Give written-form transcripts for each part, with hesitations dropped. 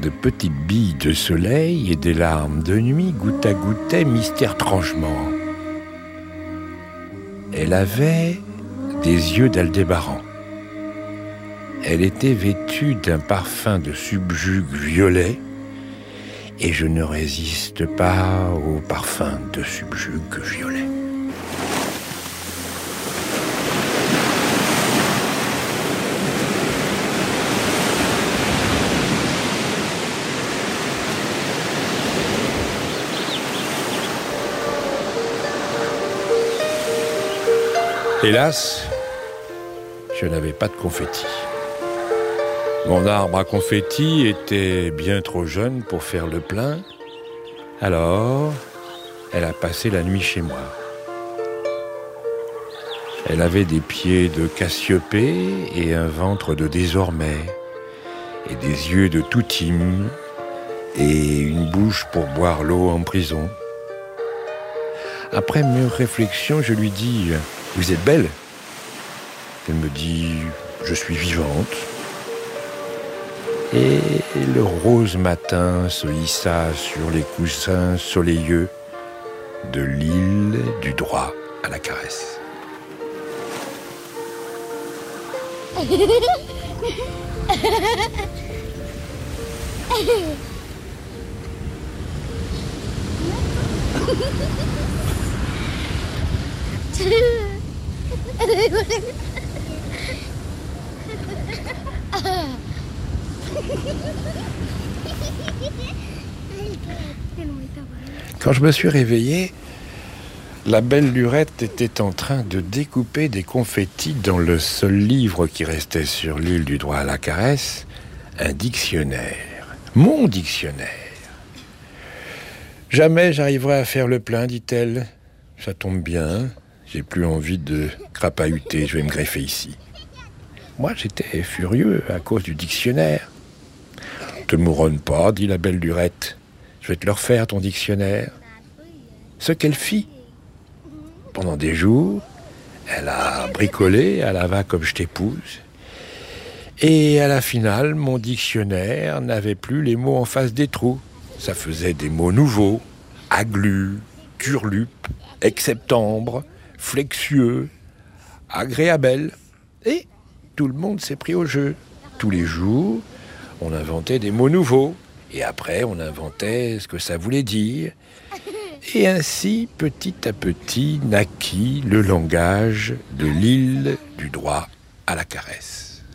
de petites billes de soleil et des larmes de nuit goutte à gouttaient mystère tranchement. Elle avait des yeux d'Aldébaran. Elle était vêtue d'un parfum de subjug violet et je ne résiste pas au parfum de subjug violet. Hélas, je n'avais pas de confetti. Mon arbre à confetti était bien trop jeune pour faire le plein. Alors, elle a passé la nuit chez moi. Elle avait des pieds de Cassiopée et un ventre de Désormais, et des yeux de Toutime, et une bouche pour boire l'eau en prison. Après mûre réflexion, je lui dis « Vous êtes belle ?» Elle me dit « Je suis vivante ». Et le rose matin se hissa sur les coussins soleilleux de l'île du droit à la caresse. Quand je me suis réveillé, la belle lurette était en train de découper des confettis dans le seul livre qui restait sur l'île du droit à la caresse, un dictionnaire, mon dictionnaire. Jamais j'arriverai à faire le plein, dit-elle. Ça tombe bien, j'ai plus envie de crapahuter, je vais me greffer ici. Moi, j'étais furieux à cause du dictionnaire. Te mouronne pas, dit la belle lurette. Je vais te le refaire, ton dictionnaire. Ce qu'elle fit. Pendant des jours, elle a bricolé, à la va comme je t'épouse. Et à la finale, mon dictionnaire n'avait plus les mots en face des trous. Ça faisait des mots nouveaux. Aglu, turlupe, exceptembre, flexieux, agréabel. Et tout le monde s'est pris au jeu. Tous les jours, on inventait des mots nouveaux. Et après, on inventait ce que ça voulait dire. Et ainsi, petit à petit, naquit le langage de l'île du droit à la caresse.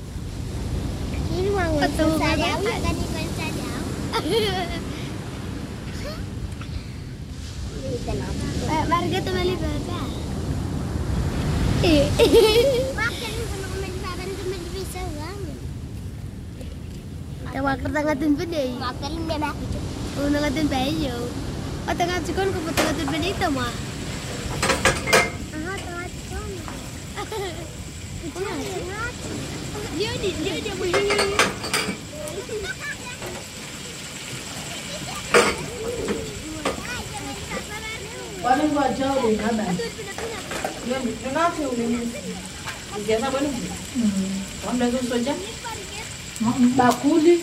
Wakar tangatin pede. Wakarin bebek. Una ngatin bayo. O tangat sikon ko tangatin pede ito ma. Aha, tangat sikon. Dia begini. Paling buat jauh deh kabar. Yang kenapa ini? Biasa boleh. Kamu dah tu saja. Bakuli.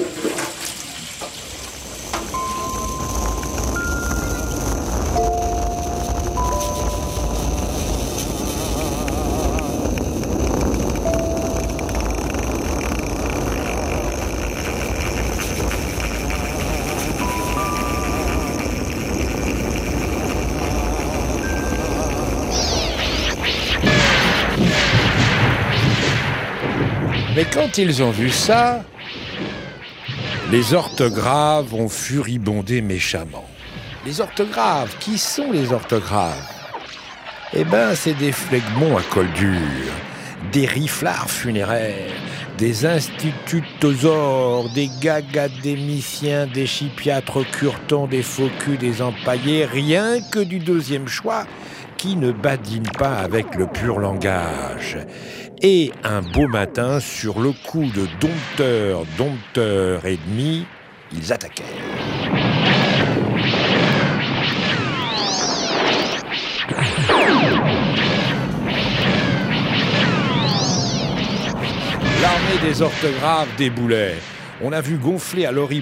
Mais quand ils ont vu ça, les orthographes ont furibondé méchamment. Les orthographes, qui sont les orthographes ? Eh ben, c'est des flegmons à col dur, des riflards funéraires, des institutosaures, des gagadémiciens, des chipiatres curtons, des faux culs, des empaillés, rien que du deuxième choix, qui ne badine pas avec le pur langage. Et un beau matin, sur le coup de dompteur et demi, ils attaquèrent. L'armée des orthographes déboulait. On a vu gonfler à l'horizon